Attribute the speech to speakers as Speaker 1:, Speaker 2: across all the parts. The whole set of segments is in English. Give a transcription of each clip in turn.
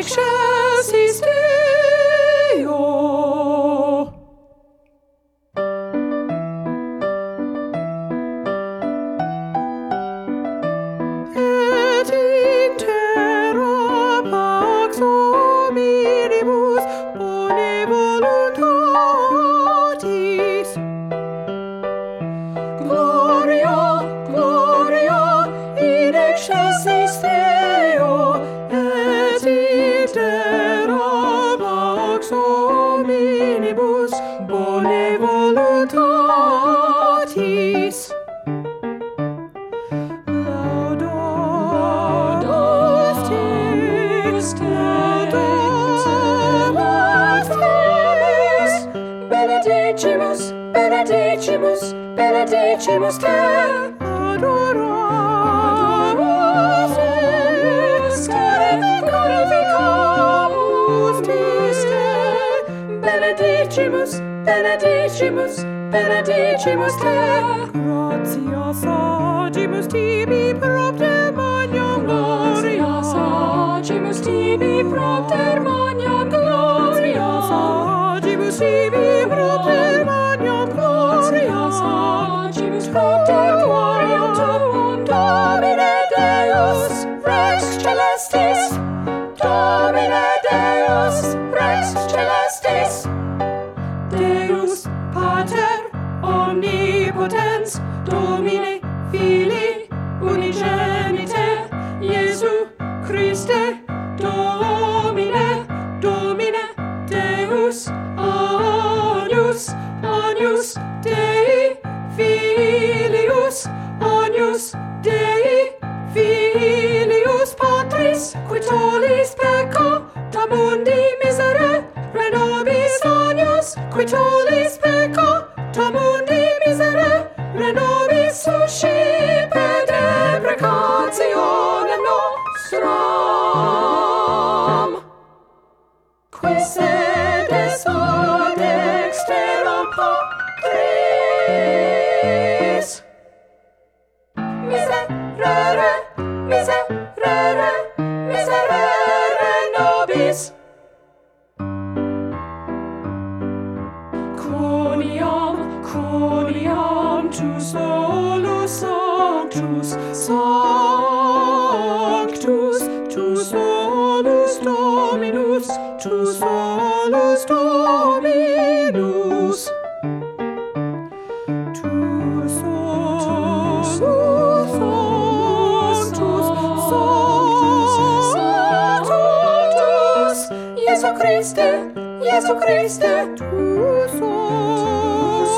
Speaker 1: excelsis Deo. Et in terra pax hominibus bone voluntatis. Gloria, gloria in excelsis Deo, et in terra pax hominibus bone voluntatis. Laudamus Deus, benedicimus, benedicimus, benedicimus te. Adoramus te, glorificamus te. Benedicimus, benedicimus, benedicimus te. Gratias agimus tibi propter magnam gloria. Gratias agimus tibi propter magnam gloria. Gratias agimus tibi propter magnam gloria. Gratias agimus propter gloria tuum, Domine Deus, Rex Celestis. Domine Deus, Rex Celestis. Deus Pater omnipotens, Domine Filii unigenite, Iesu Christe, Domine, Domine Deus, Agnus, Agnus Dei, Filius, Agnus Dei, Filius Patris, qui tollis peccata mundi misere, renobis Agnus, qui tollis peccata mundi misere, renobis suscipe deprecationem nostram. Qui sedes ad exteram Patris. Miserere, miserere, miserere nobis. Quoniam, quoniam tu solus sanctus, sanctus, tu solus Dominus, tu solus Dominus. Tu solus sanctus, sanctus, Iesu Christe, Iesu Christe, tu solus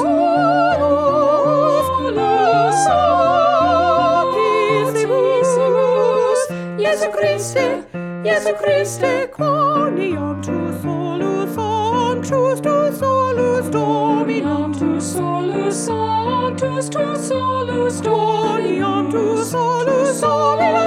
Speaker 1: sanctissimus, Iesu Christe, Iesu Christe, quoniam tu solus sanctus, tu solus Dominam, tu solus sanctus, tu solus Dominam, tu solus Dominam.